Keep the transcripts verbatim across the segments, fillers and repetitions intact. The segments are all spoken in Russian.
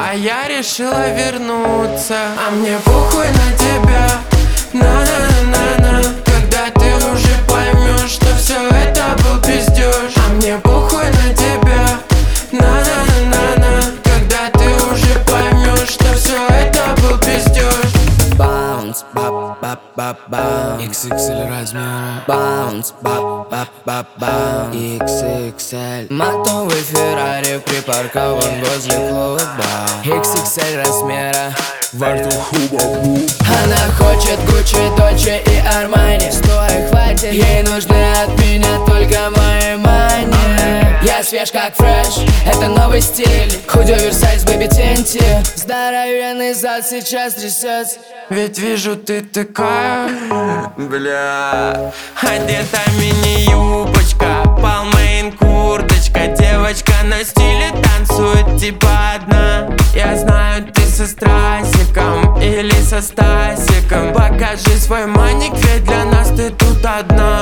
а я решила вернуться. А мне похуй на тебя, на-на-на-на-на. Когда ты уже поймешь, что все это был пиздеж. А мне похуй на тебя, на-на-на-на-на. Когда ты уже поймешь, что все это был пиздеж. Bounce, бап, бап, бап, бам. икс икс эль размера. Bounce, бап, бап, бап, бам. икс икс эль. Матовый Феррари припаркован возле клуба. икс икс эль размера. Во рту хуба-бу. Она хочет Гуччи, Дольче и Армани. Стой, хватит, ей нужны от меня только мои мани. Я свеж как фреш, это новый стиль. Худи оверсайз, бэби тенти. Здоровенный зад сейчас трясется. Ведь вижу, ты такая, Бля. одета мини-юбочка, Balmain курточка. Девочка на стиле танцует типа одна. Я знаю, ты со Страсиком или со Стасиком. Покажи свой маник, ведь для нас ты тут одна.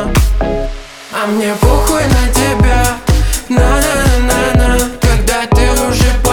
А мне похуй на тебя, на-на-на-на. Когда ты уже